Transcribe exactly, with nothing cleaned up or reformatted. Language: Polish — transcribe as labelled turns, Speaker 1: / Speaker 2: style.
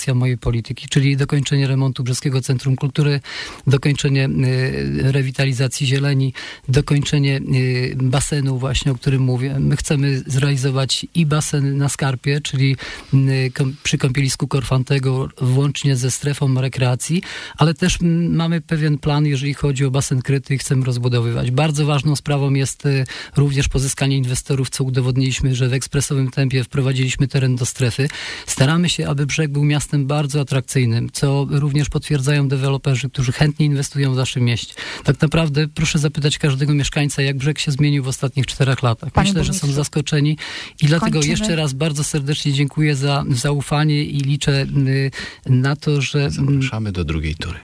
Speaker 1: realizacja mojej polityki, czyli dokończenie remontu Brzeskiego Centrum Kultury, dokończenie rewitalizacji zieleni, dokończenie basenu właśnie, o którym mówię. My chcemy zrealizować i basen na Skarpie, czyli przy kąpielisku Korfantego, włącznie ze strefą rekreacji, ale też mamy pewien plan, jeżeli chodzi o basen kryty i chcemy rozbudowywać. Bardzo ważną sprawą jest również pozyskanie inwestorów, co udowodniliśmy, że w ekspresowym tempie wprowadziliśmy teren do strefy. Staramy się, aby Brzeg był miastem bardzo atrakcyjnym, co również potwierdzają deweloperzy, którzy chętnie inwestują w naszym mieście. Tak naprawdę proszę zapytać każdego mieszkańca, jak Brzeg się zmienił w ostatnich czterech latach.
Speaker 2: Panie
Speaker 1: Myślę, że są zaskoczeni i dlatego
Speaker 2: kończymy.
Speaker 1: jeszcze raz bardzo serdecznie dziękuję za zaufanie i liczę na to, że...
Speaker 3: Zapraszamy do drugiej tury.